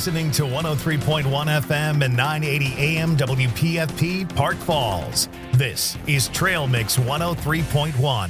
listening to 103.1 FM and 980 AM WPFP Park Falls. This is Trail Mix 103.1.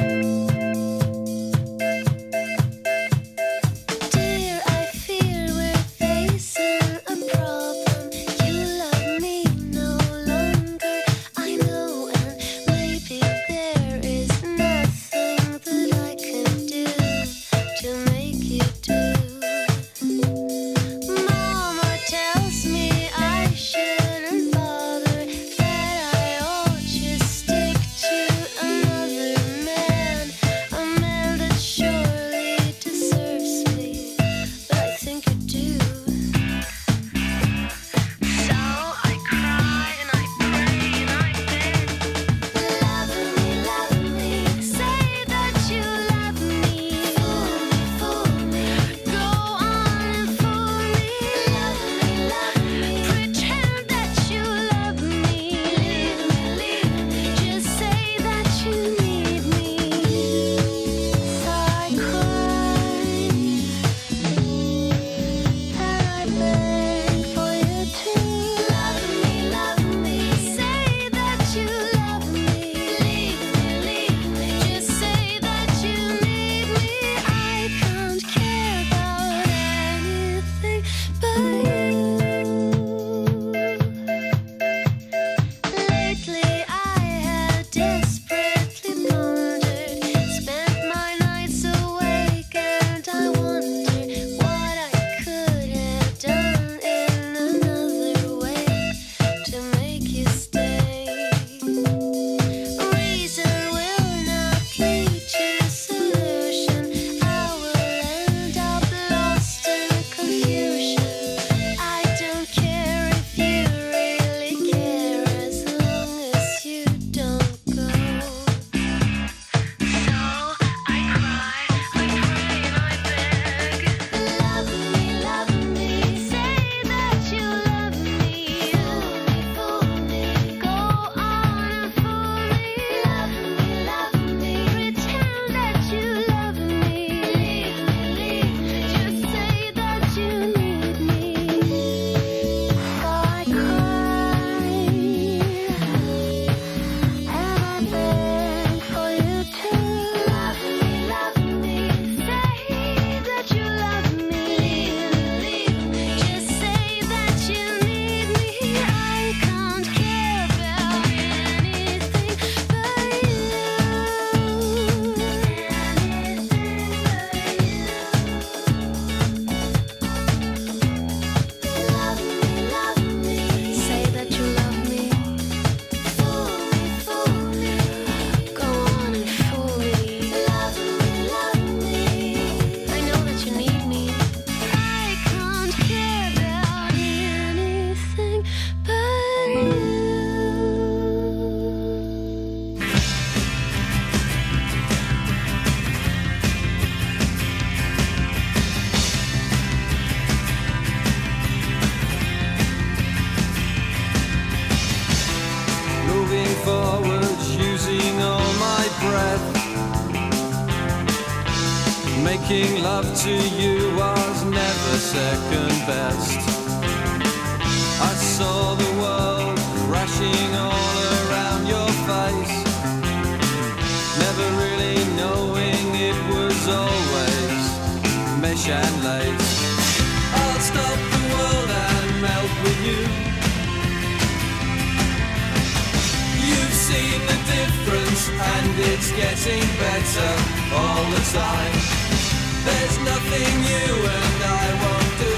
Making love to you was never second best. I saw the world crashing all around your face, never really knowing it was always mesh and lace. I'll stop the world and melt with you. You've seen the difference and it's getting better all the time. There's nothing you and I won't do.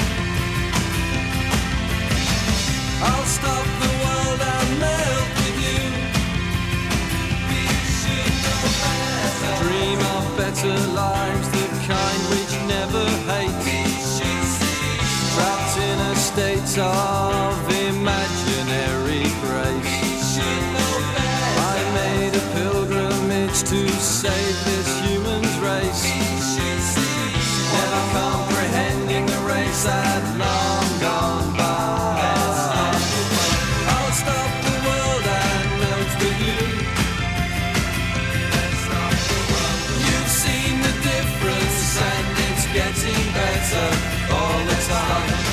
I'll stop the world and melt with you. We should know better. Dream of better lives, the kind which never hate. We should see. Trapped in a state of imaginary grace. We should know better. I made a pilgrimage to save this human's race. Never comprehending the race that long gone by. I'll stop the world and melt with you. You've seen the difference and it's getting better all the time.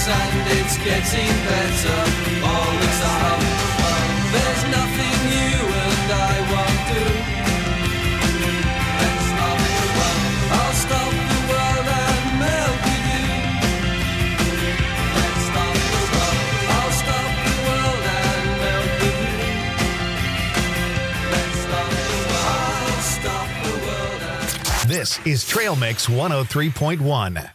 worse and it's getting better all the time. There's nothing you and I won't do. Let's stop the world. I'll stop the world and melt with you. Let's stop the world. I'll stop the world and melt with you. Let's stop the world. I'll stop the world and... This is Trail Mix 103.1.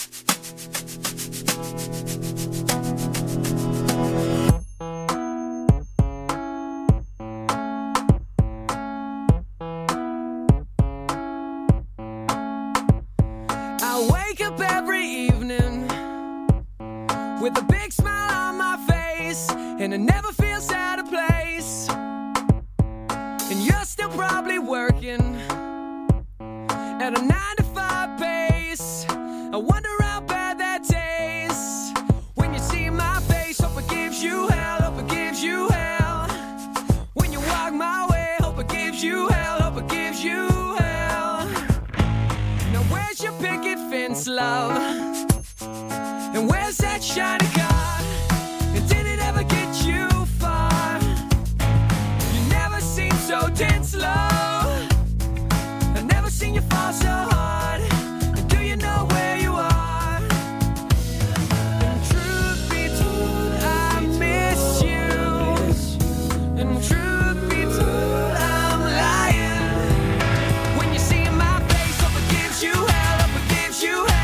With a big smile on my face, and it never feels out of place. And you're still probably working at a 9-to-5 pace. I wonder how bad that tastes. When you see my face, hope it gives you hell, hope it gives you hell. When you walk my way, hope it gives you hell, hope it gives you hell. Now where's your picket fence, love? And where's that shiny car? And did it ever get you far? You never seem so tense, love. I've never seen you fall so hard. And do you know where you are? And truth be told, I miss you. And truth be told, I'm lying. When you see my face, hope it gives you hell, hope it gives you hell.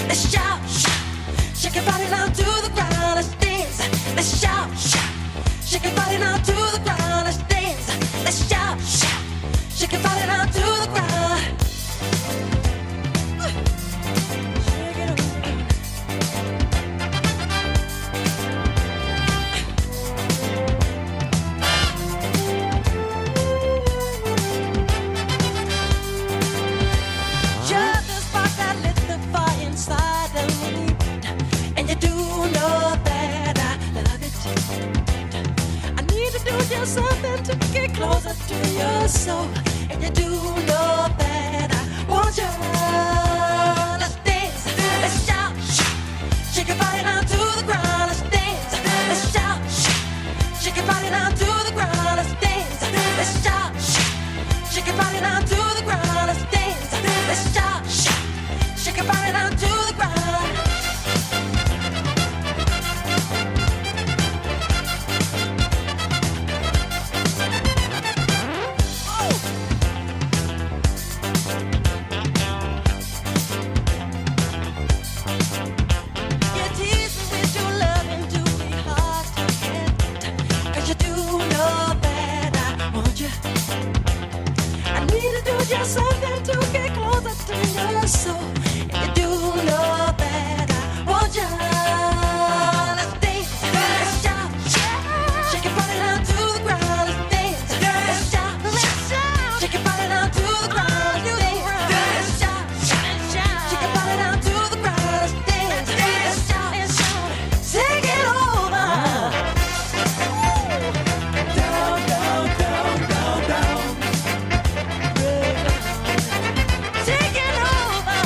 let's shout, shout. Shake your body down to the ground, let's dance. Let's shout, shout. Shake your body down to the ground, let's dance. Let's shout, shout. Shake your body down to the ground. Shake it just the spark that lit the fire inside of me, and you do know that I love it. I need to do just something to get closer to your soul, and you do know that I want you. Let's dance, let's shout, shout. Shake your body down to the ground, let's dance. Let's shout, shout. Shake your body down to the ground, let's dance. Let's shout, shout. Shake your body down to the ground, let's dance. Let's shout, shout. Shake your body down to the ground. You tease me with your loving to be hard to get, 'cause you do know that I want you. I need to do just something to get closer to your soul, and you do know that I want you. Let's dance, let's shout, shout. Shake your body down to the ground, let's dance. Let's shout, shout. Shake your body down to the ground, let's dance. Let's shout, shout. Shake your body down to the ground, let's dance. Let's shout, shout. Take it over. Down, down, down, down, down. Take it over.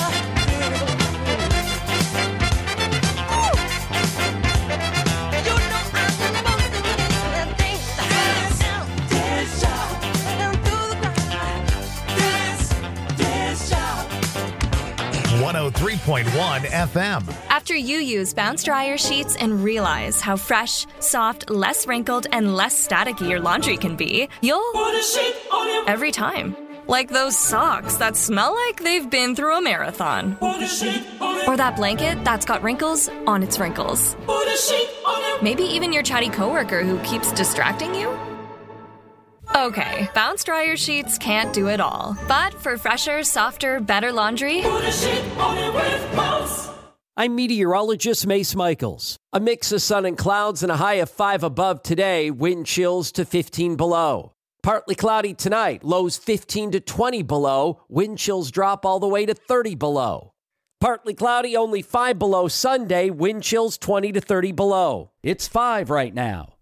You know I'm supposed to dance, dance, dance, shout. Down to the ground. Dance, dance, shout. 103.1 FM. After you use Bounce Dryer sheets and realize how fresh, soft, less wrinkled, and less staticky your laundry can be, you'll Put a sheet on your, every time. Like those socks that smell like they've been through a marathon. put a sheet on your, Or that blanket that's got wrinkles on its wrinkles. put a sheet on your. Maybe even your chatty coworker who keeps distracting you? Okay, Bounce Dryer sheets can't do it all. But for fresher, softer, better laundry, Put a sheet on it with Bounce. I'm meteorologist Mace Michaels. A mix of sun and clouds and a high of 5 above today, wind chills to 15 below. Partly cloudy tonight, lows 15 to 20 below, wind chills drop all the way to 30 below. Partly cloudy, only 5 below Sunday, wind chills 20 to 30 below. It's 5 right now.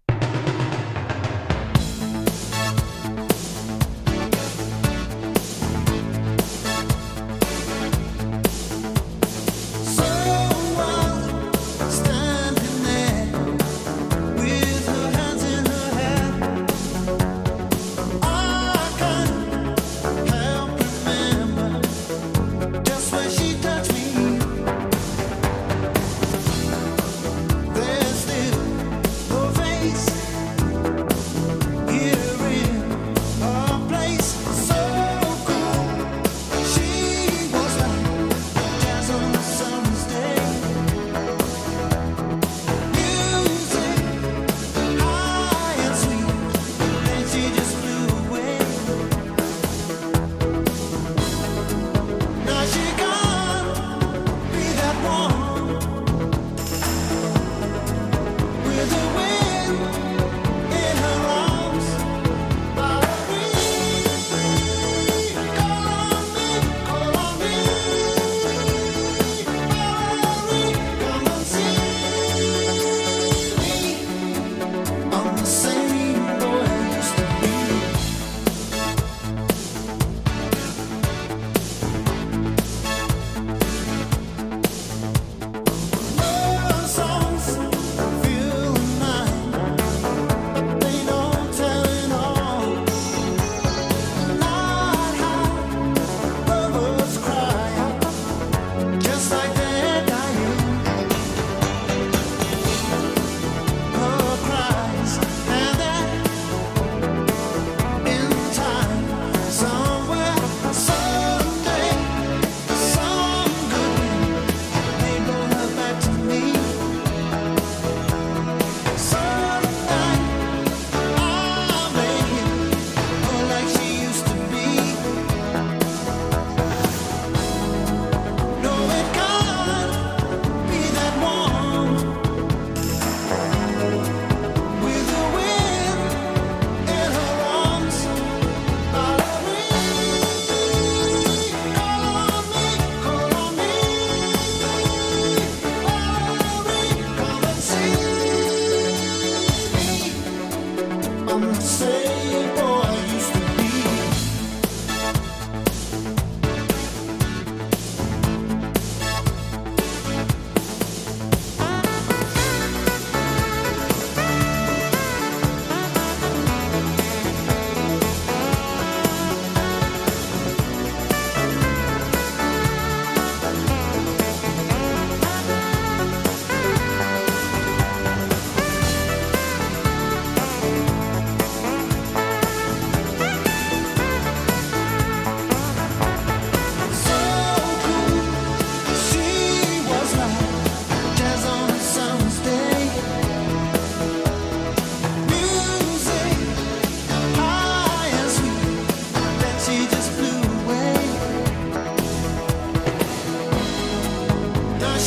Standing there with her hands in her hair, I can't help remember just when she touched me. There's still her face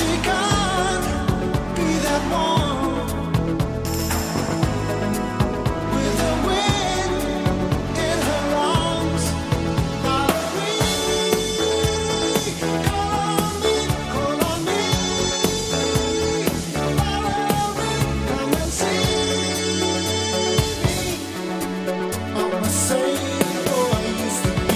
she can't be that one with the wind in her arms. Valerie, call on me, Valerie, come and see me. I'm the same boy I used to be.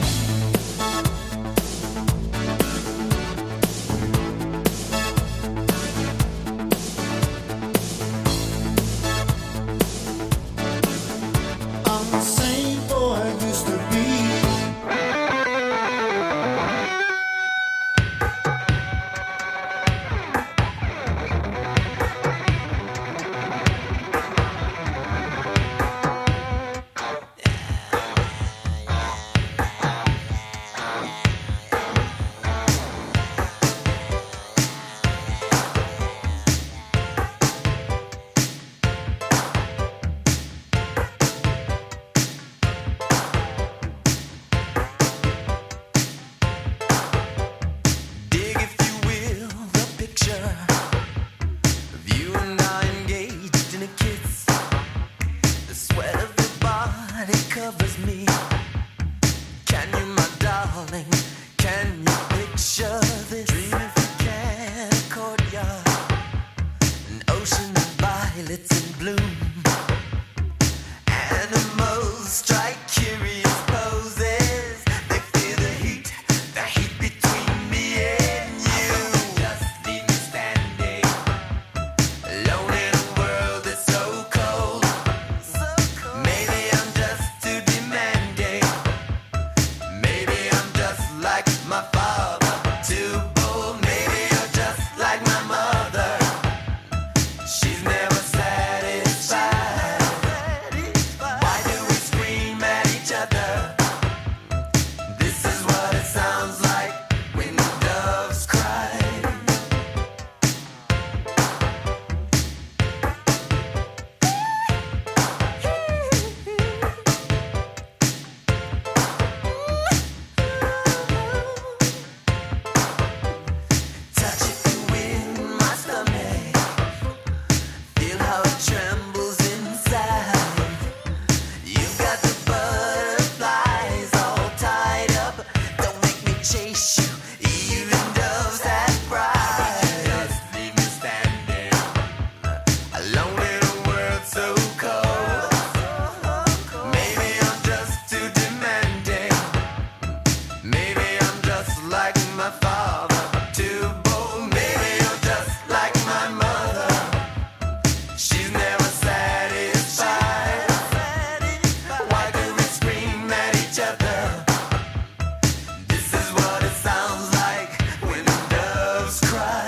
I'm the same boy I used to be. Dig, if you will, the picture of you and I engaged in a kiss. The sweat of your body covers me. Can you, my darling, can you picture this? Dream if you can, a courtyard, an ocean of violets in bloom. Animals strike curious poses. They feel the heat between me and you. Just leave me standing alone in a world that's so cold. Maybe I'm just too demanding. Maybe I'm just like my father, too bold. Maybe you're just like my mother. She's never satisfied. Why do we scream at each other? This is what it sounds like when the doves cry. Touch if you win my stomach. Feel how it trembles inside. You've got the butterflies all tied up. Don't make me chase you, even doves have pride. Just leave me standing alone in a world so cold. Maybe I'm just too demanding. Maybe I'm just like my father, too bold. Maybe you're just like my mother. She's never satisfied. Why do we scream at each other? This is what it sounds like when the doves cry.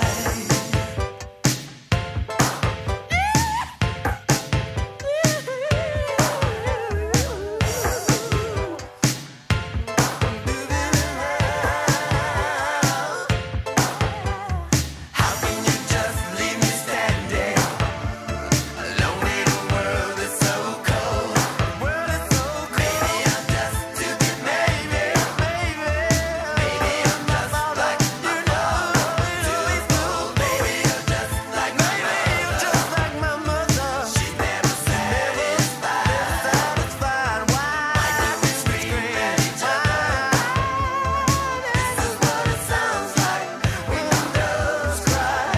How can you just leave me standing alone in a world that's so cold? Maybe I'm just too demanding. Maybe I'm just like my father, too bold. Maybe you're just like my mother. She's never satisfied. Why do we scream at each other? This is what it sounds like when the doves cry.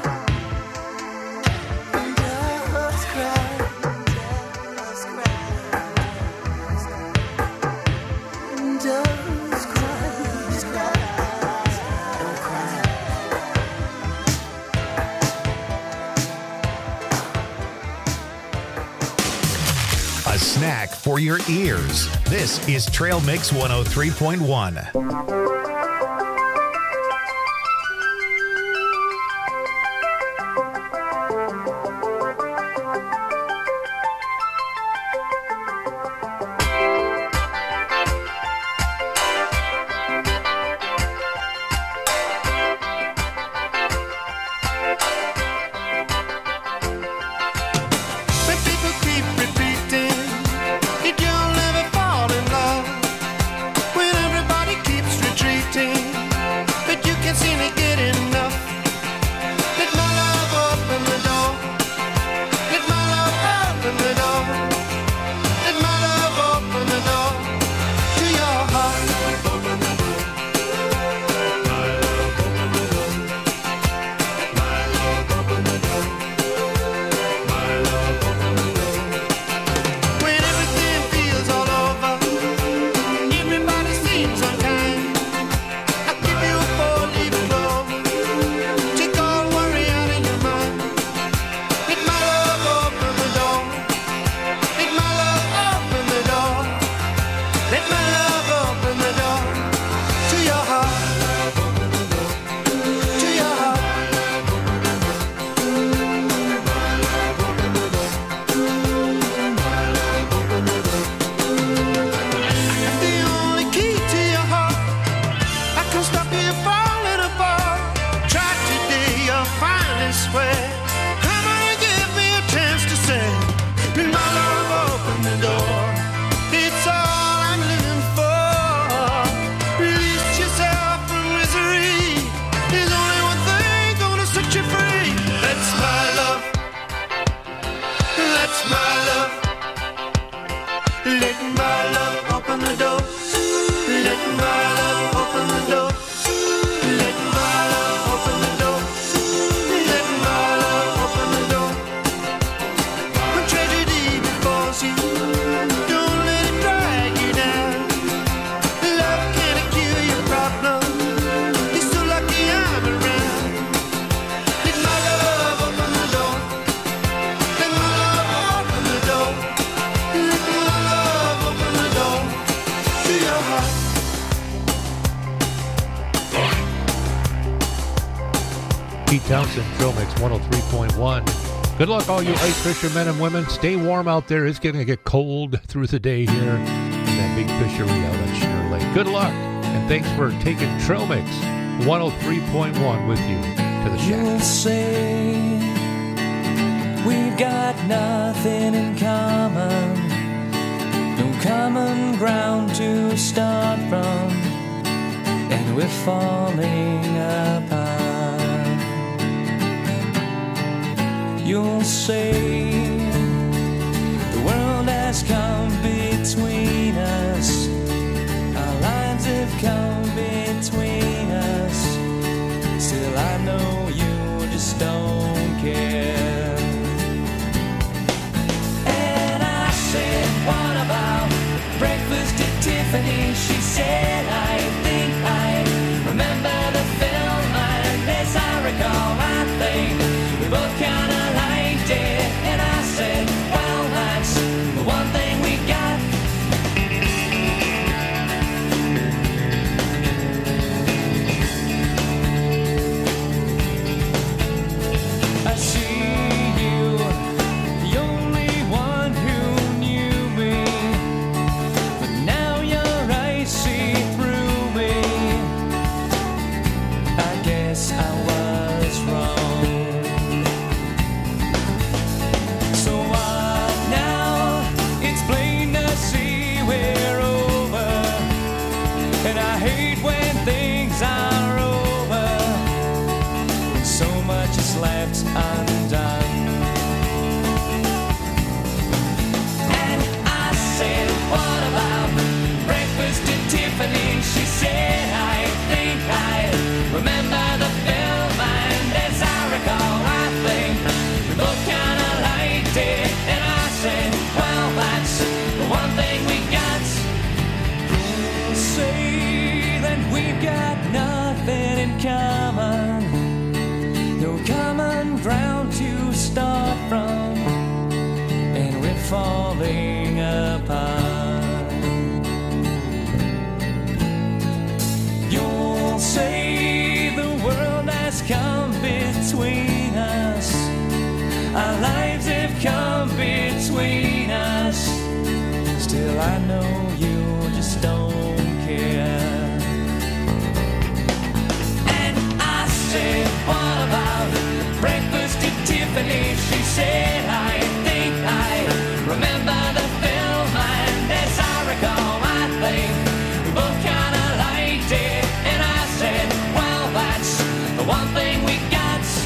Doves cry. Doves cry. Doves cry. Don't cry. A snack for your ears. This is Trail Mix 103.1. When everybody keeps retreating. Pete Townsend, Trail Mix 103.1. Good luck, all you ice fishermen and women. Stay warm out there. It's going to get cold through the day here in that big fishery out on Sheer Lake. Good luck, and thanks for taking Trail Mix 103.1 with you to the shack. You'll say we've got nothing in common, no common ground to start from, and we're falling apart. You'll say the world has come between us, our lines have come between us. Still I know you just don't care. And I said, what about breakfast at Tiffany? She said, I think I remember the film, and as I recall, I think we both kinda liked it. And I said, well, that's the one thing we got. I see you, the only one who knew me, but now your eyes see through me. I guess I was wrong. So what now? It's plain to see we're over, and I hate when things are over, when so much is left undone. And I said, what about breakfast at Tiffany? She said, I think I remember the film, and as I recall, I think we both kinda liked it. And I said, well, that's the one thing we got. Say that we've got nothing in common, no common ground to start from, and we're falling apart. You'll say the world has come between us, our lives have come between us. Still I know you just don't care. And I said, what about breakfast at Tiffany? She said, I think I remember the film, and as I recall, I think we both kinda liked it. And I said, well, that's the one thing we got.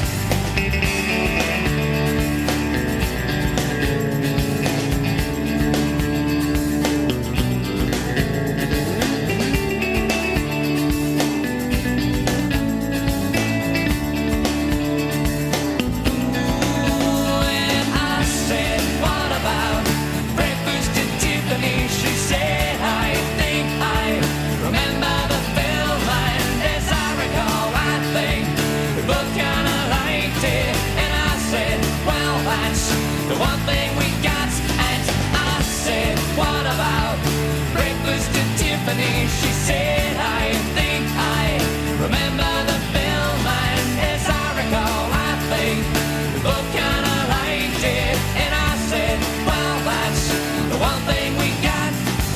And I said, what about breakfast at Tiffany? She said, I think I remember the film, and as I recall, I think we both kinda liked it. And I said, well, that's the one thing we got. And I said, what about breakfast at Tiffany? She said, I think I remember the film, and as I recall, I think we both kinda liked it. And I said, well, that's the one thing we got.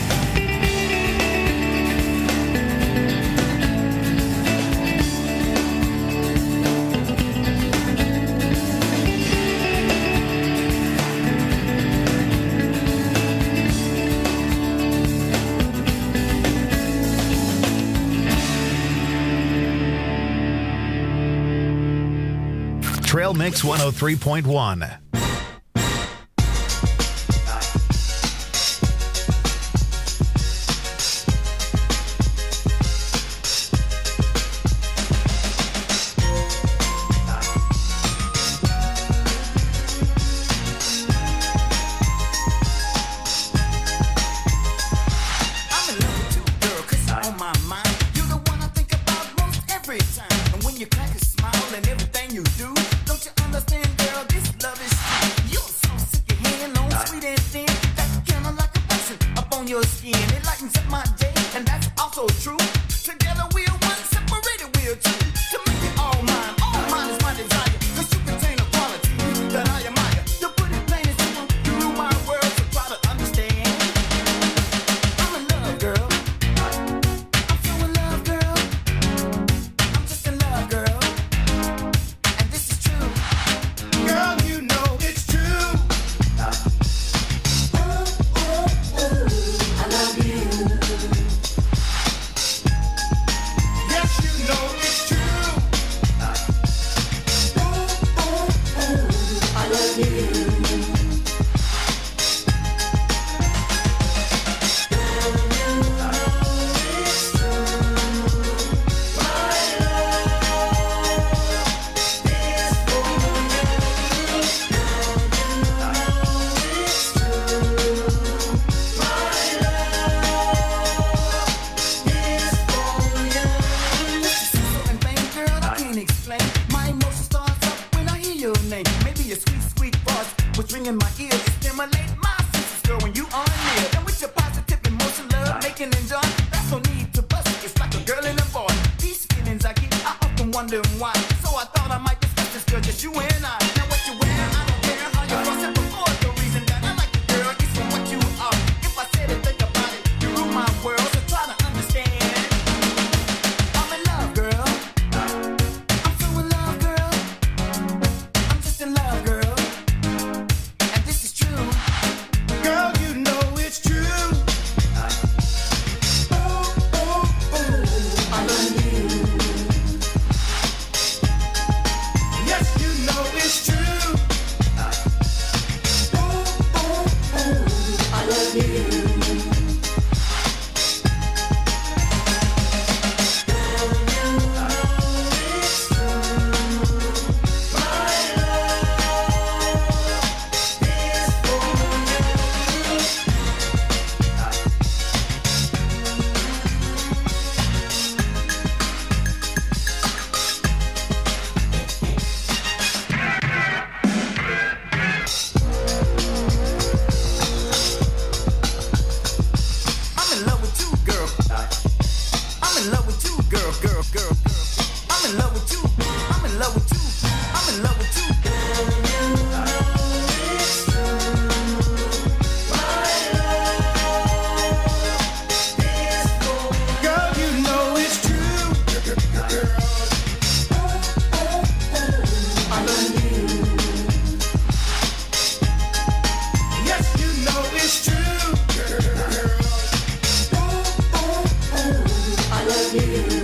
Trail Mix 103.1. I'm in love with you, girl, 'cause you're on my mind. You're the one I think about most every time. And when you crack a smile and everything you do, don't you understand, girl, this love is true. You're so sick of hand on sweet and thin. That kinda like a passion up on your skin. It lightens up my day, and that's also true. Together we're one, separated we're two. To make it all mine is my desire. bells ring in my ear. It stimulate my senses, girl, when you are near. And with your positive emotion, love making and joy, that's no need to bust it. It's like a girl and a boy. These feelings I get, I often wonder why. So I thought I might discuss this, girl, just you and I. Now what you wear, I don't care how you cross it before. The reason that I like you, girl, is for what you are. If I said it, think about it, you rule my world, so try to understand. I'm in love, girl. I'm so in love, girl. I'm just in love, girl. And this is true. Girl, you know it's true. I love you. Yes, you know it's true. I love you. I'm in love with you, girl. I'm in love with you, girl, girl, girl, girl. I'm in love with you. I'm in love with you. I'm in love with you. Girl, you know it's true. I love you. Yes, you know it's true. I love you.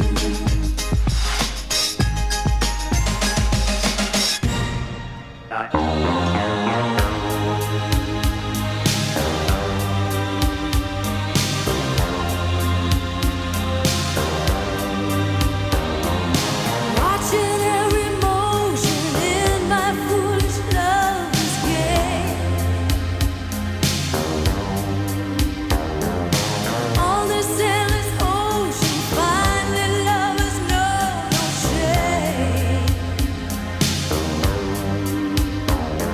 Watching every motion in my foolish lover's game. On this endless ocean, finally lovers know no shame.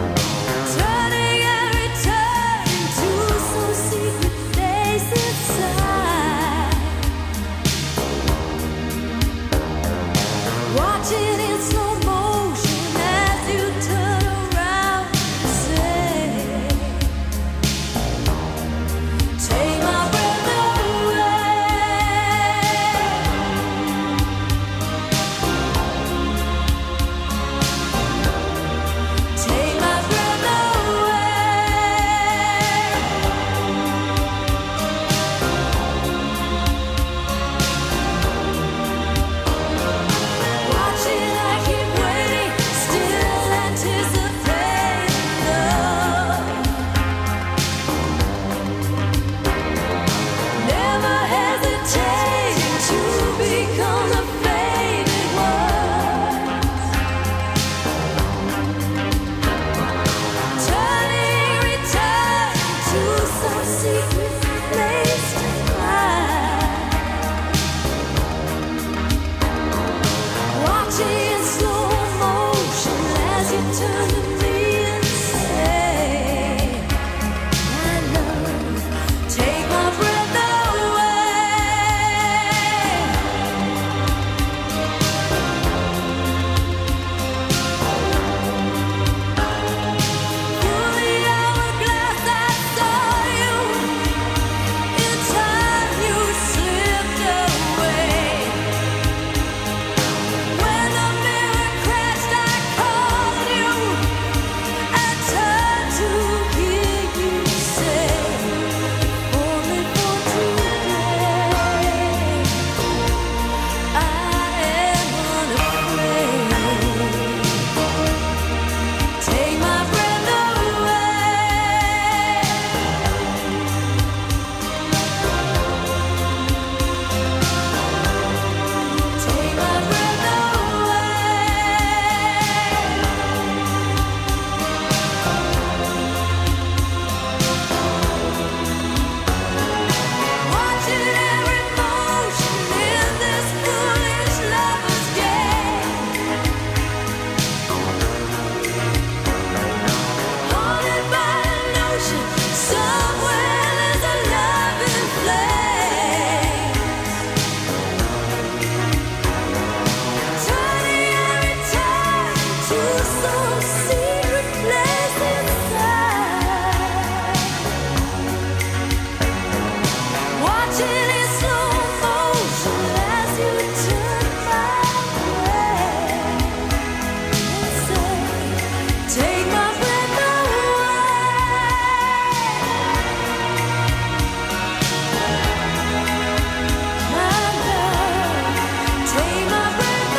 some secret place inside. Watching in slow motion as you turn my way and say, take my breath away. My love, take my breath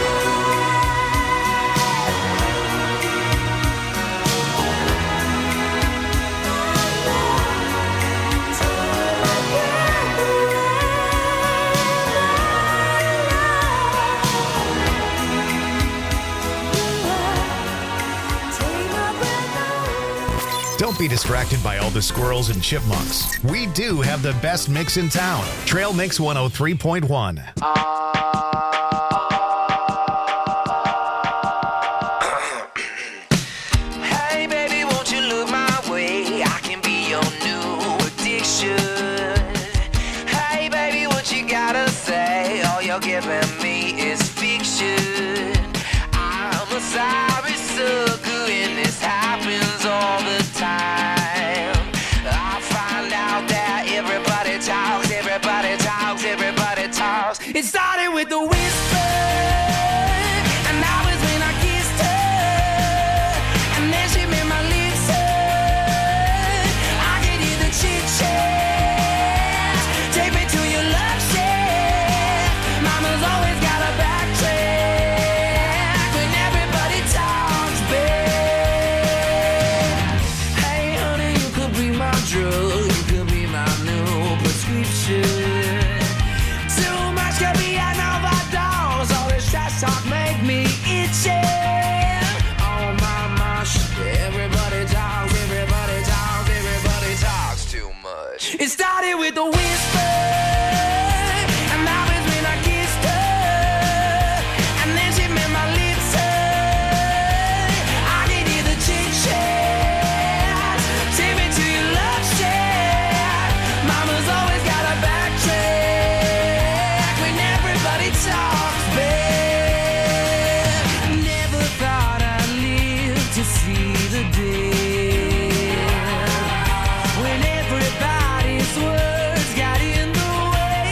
Don't be distracted by all the squirrels and chipmunks. We do have the best mix in town. Trail Mix 103.1. Hey baby, won't you look my way? I can be your new addiction. Hey baby, what you gotta say? All you're giving me is fiction. I'm a sorry sucker and this happens all the time. I find out that everybody talks, everybody talks, everybody talks. It started with the whisper, and that was when I kissed her. And then she made my lips hurt. I could hear the chit-chat. Take me to your love shack. Mama's always got a backtrack when everybody talks back. Hey honey, you could be my drug. You could be my new prescription. Too much could be an overdose. All this trash talk make me itchy. Oh my gosh, everybody talks, everybody talks, everybody talks too much. It started with the whisper, and that was when I kissed her. And then she made my lips hurt. I could hear the chit-chat. Take me to your love shack. Mama's always got a backtrack when everybody talks back. Never thought I'd live to see the day when everybody's words got in the way.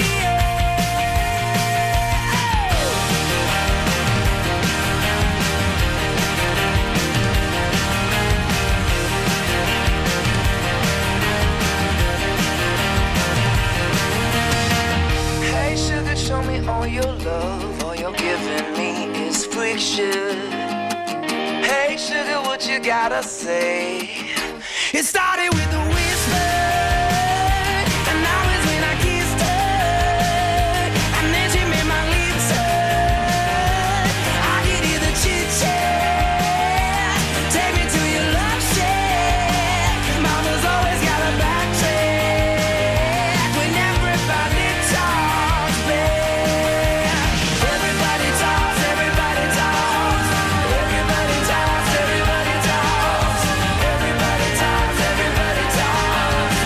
Hey sugar, show me all your love. All you're giving me is friction. Hey sugar, what you gotta say? It started with a whisper, and that was when I kissed her. And then she made my lips hurt. I could hear the chit-chat. Take me to your love shack. Mama's always got a backtrack when everybody talks back. Everybody talks, everybody talks. Everybody talks, everybody talks. Everybody talks, everybody talks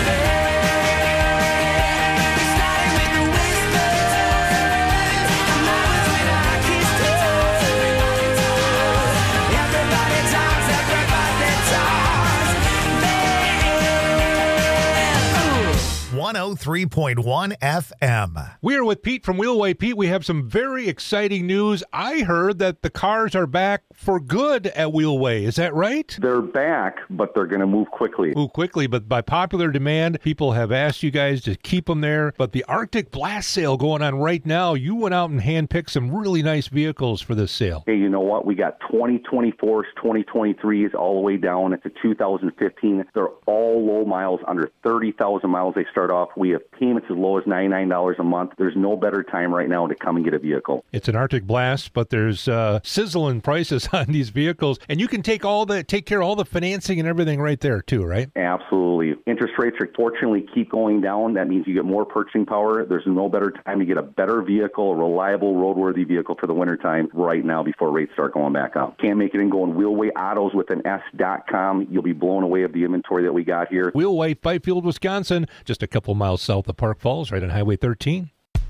back. It started with the whisper, and that was when I kissed her. Everybody talks, everybody talks back. 103.1 FM. We're with Pete from Wheelway. Pete, we have some very exciting news. I heard that the cars are back for good at Wheelway. Is that right? They're back, but they're going to move quickly. Move quickly, but by popular demand, people have asked you guys to keep them there. But the Arctic Blast sale going on right now, you went out and handpicked some really nice vehicles for this sale. Hey, you know what? We got 2024s, 2023s, all the way down to 2015. They're all low miles, under 30,000 miles they start off. We have payments as low as $99 a month. There's no better time right now to come and get a vehicle. It's an Arctic Blast, but there's sizzling prices on these vehicles, and you can take care of all the financing and everything right there too, right? Absolutely. Interest rates are fortunately keep going down. That means you get more purchasing power. There's no better time to get a better vehicle, a reliable, roadworthy vehicle for the wintertime right now before rates start going back up. Can't make it and go on Wheelway Autos with an S.com. You'll be blown away of the inventory that we got here. Wheelway, Fifield, Wisconsin, just a couple miles south of Park Falls, right on Highway 13.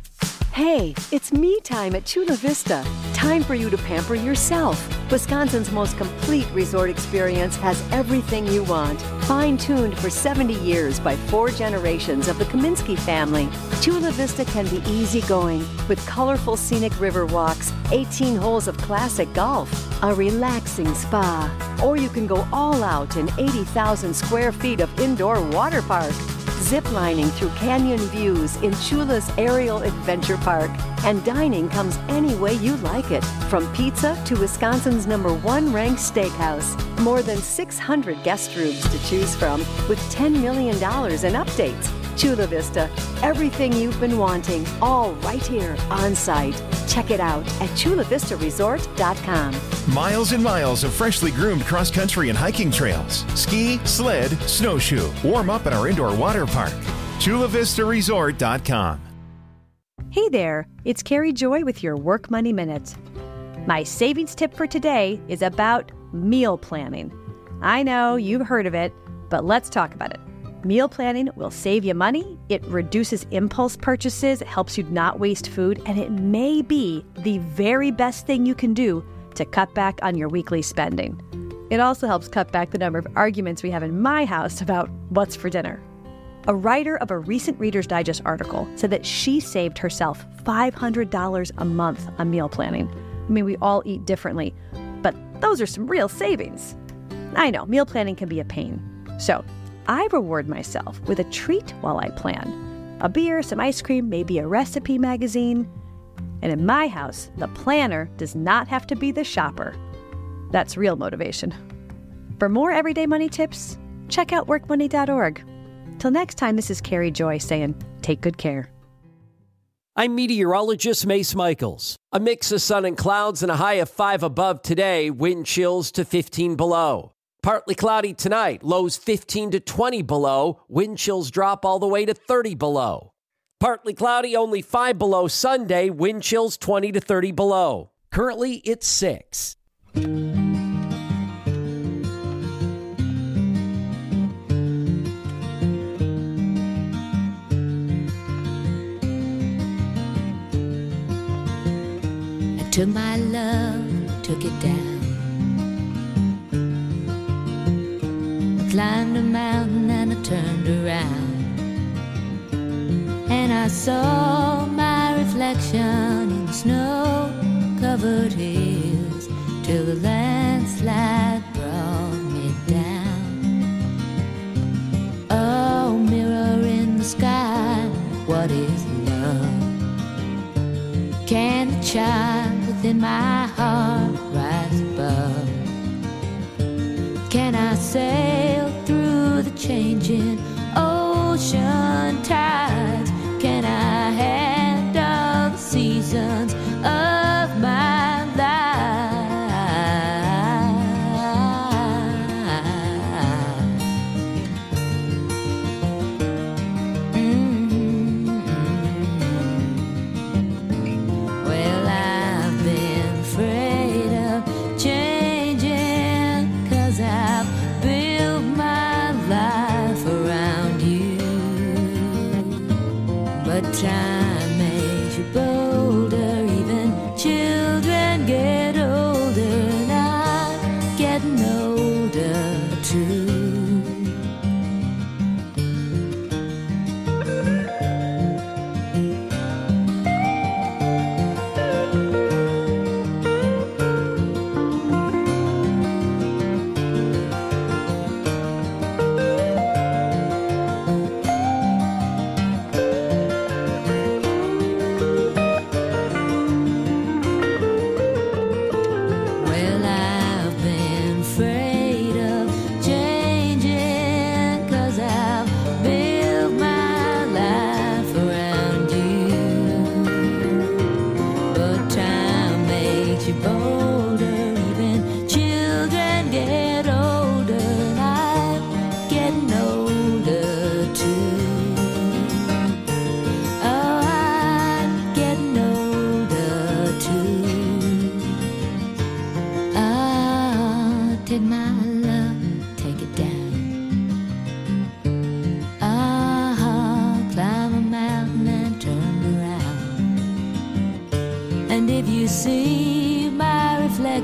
Hey, it's me time at Chula Vista. Time for you to pamper yourself. Wisconsin's most complete resort experience has everything you want. Fine-tuned for 70 years by 4 generations of the Kaminsky family, Chula Vista can be easygoing with colorful scenic river walks, 18 holes of classic golf, a relaxing spa, or you can go all out in 80,000 square feet of indoor water park. Zip-lining through canyon views in Chula's Aerial Adventure Park. And dining comes any way you like it, from pizza to Wisconsin's #1 ranked steakhouse. More than 600 guest rooms to choose from, with $10 million in updates. Chula Vista, everything you've been wanting, all right here on site. Check it out at chulavistaresort.com. Miles and miles of freshly groomed cross-country and hiking trails. Ski, sled, snowshoe. Warm up at our indoor water park. chulavistaresort.com. Hey there, it's Carrie Joy with your Work Money Minute. My savings tip for today is about meal planning. I know you've heard of it, but let's talk about it. Meal planning will save you money, it reduces impulse purchases, it helps you not waste food, and it may be the very best thing you can do to cut back on your weekly spending. It also helps cut back the number of arguments we have in my house about what's for dinner. A writer of a recent Reader's Digest article said that she saved herself $500 a month on meal planning. I mean, we all eat differently, but those are some real savings. I know, meal planning can be a pain. So, I reward myself with a treat while I plan. A beer, some ice cream, maybe a recipe magazine. And in my house, the planner does not have to be the shopper. That's real motivation. For more everyday money tips, check out workmoney.org. Till next time, this is Carrie Joy saying, take good care. I'm meteorologist Mace Michaels. A mix of sun and clouds and a high of 5 above today, wind chills to 15 below. Partly cloudy tonight, lows 15 to 20 below, wind chills drop all the way to 30 below. Partly cloudy, only 5 below Sunday, wind chills 20 to 30 below. Currently, it's 6. I took my love, took it down. Climbed a mountain and I turned around, and I saw my reflection in the snow-covered hills till the landslide brought me down. Oh, mirror in the sky, what is love? Can the child within my heart rise above? Can I sail through the changing ocean tides? Can I handle the seasons of my life? Well, I've been afraid of changing, 'cause I've built my life around you. But time makes you bolder, even children get older, and I'm getting older too. Well, I've been afraid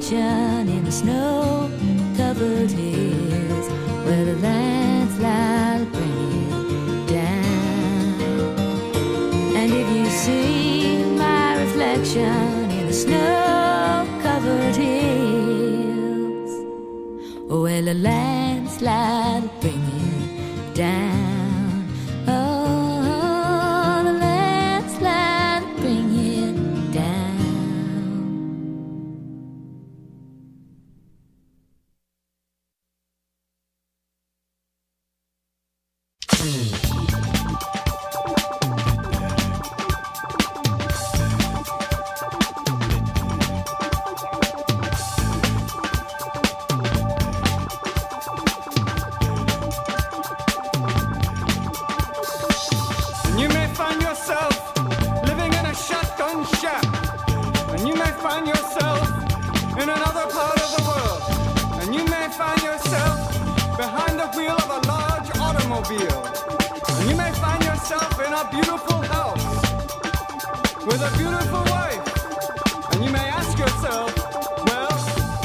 reflection in the snow-covered hills where the landslide bring it down. And if you see my reflection in the snow-covered hills, well, the landslide bring it down. Oh, the landslide bring it down. You may find yourself living in a shotgun shack, and you may find yourself in another part of the world, and you may find yourself behind the wheel of a large automobile, and you may find yourself in a beautiful house with a beautiful wife, and you may ask yourself, well,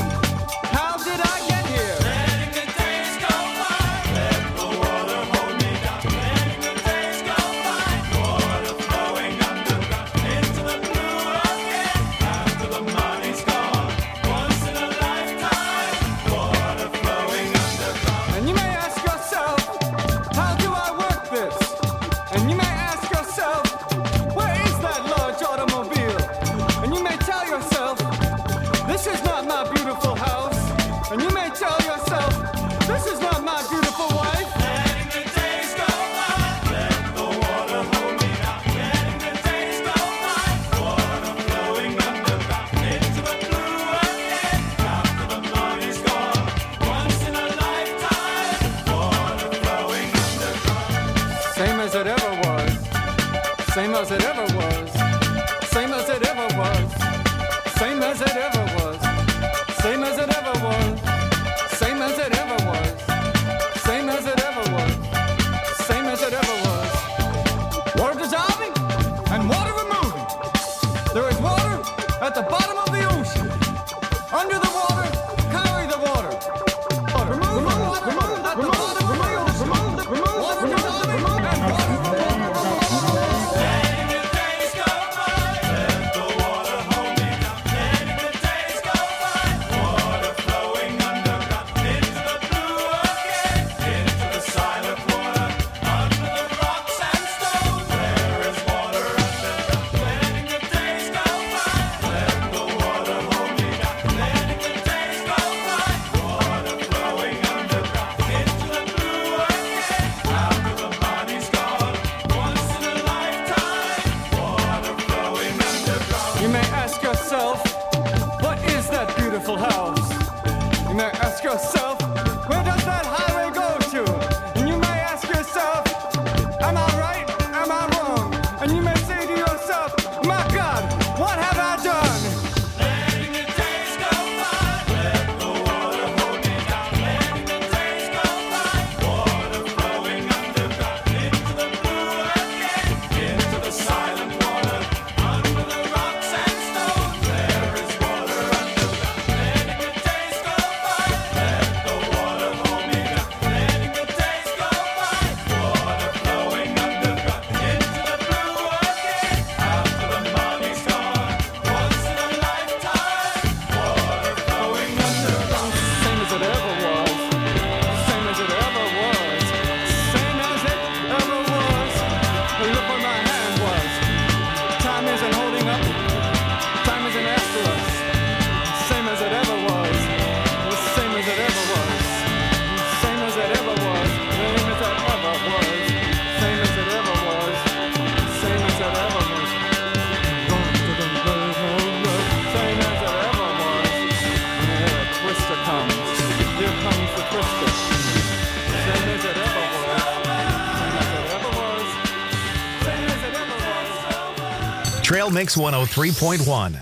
how did I get here? Letting the days go by, let the water hold me down. Letting the days go by, water flowing underground into the blue again. After the money's gone, once in a lifetime, water flowing underground. And you may ask yourself, how do I work this? And you may ask yourself, where is that large automobile? And you may tell yourself, this is not my beautiful house. And you may tell yourself, this is not my beautiful wife. Letting the days go by, let the water hold me down. Letting the days go by, water flowing underground into the blue again. After the money's gone, once in a lifetime, water flowing underground. Same as it ever was, same as it ever was, same as it ever was, same as it ever was, same as it ever was, same as it ever was, same as it ever was, same as it ever was. Water dissolving and water removing. There is water at the bottom of the ocean. Under the water, carry the water. Remove the water at the bottom of the ocean. Water dissolving and water removing. Letting the days go by, let the water hold me down. Letting the days go by, water flowing underground into the blue again, into the silent water, under the rocks and stones. There is water underground. Letting the days go by, let the water hold me down. Letting the days go by, water flowing underground into the blue again. After the money's gone, once in a lifetime, water flowing underground. You may ask yourself, what is that beautiful house? You may ask yourself, where does that highway go to? And you may ask yourself, am I right? Am I wrong? And you may say to yourself, my God, what have I done? Letting the days go by, let the water hold me down. Letting the days go by, water flowing underground into the blue again, into the silent water, under the rocks and stones. There is water underground. Letting the days go by, let the water hold me down. Letting the days go by, water flowing underground into the blue again. After the money's gone, once in a lifetime, water flowing underground. Same as it ever was, same as it ever was, same as it ever was. Look where my hand was. Time isn't holding up, time isn't after us. Same as it ever was, same as it ever was, same as it ever was, same as it ever was, same as it ever was, same as it ever was. Same as it ever was. And here a twister comes. Here comes the twister. Same as it ever was. Same as it ever was. Same as it ever was. Trail Mix 103.1.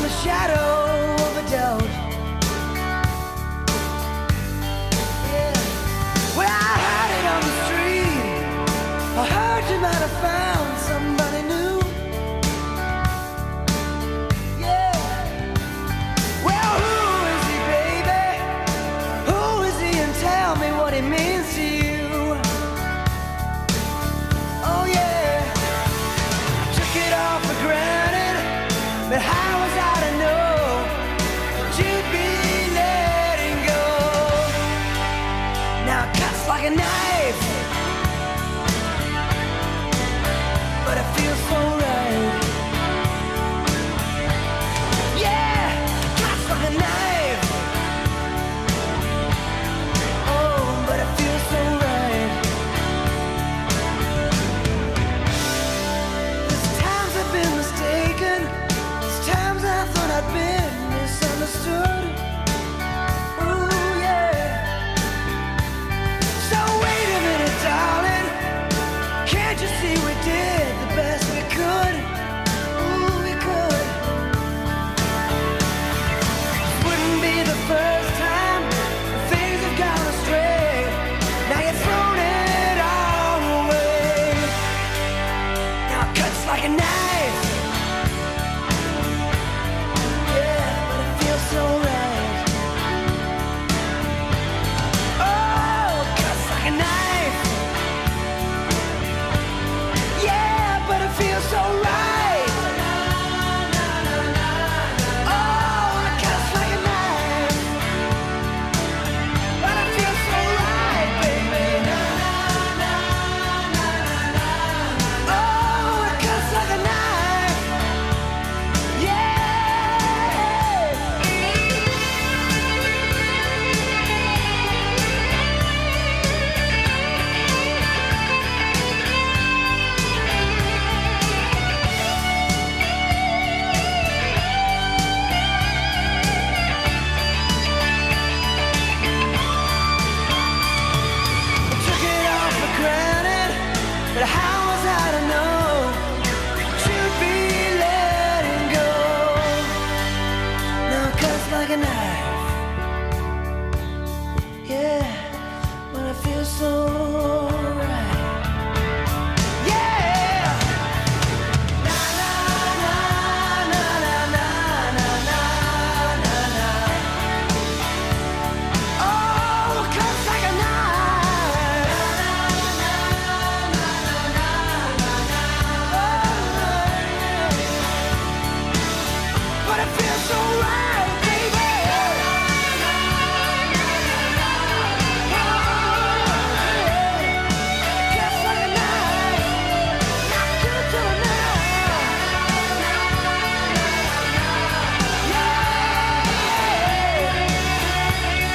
the shadow of a doubt. Yeah. Well, I heard it on the street. I heard you might have found somebody new. Yeah. Well, who is he, baby? Who is he, and tell me what he means to you. Oh yeah. I took it all for granted, but how was I to know that you'd be letting go? Now it cuts like a knife.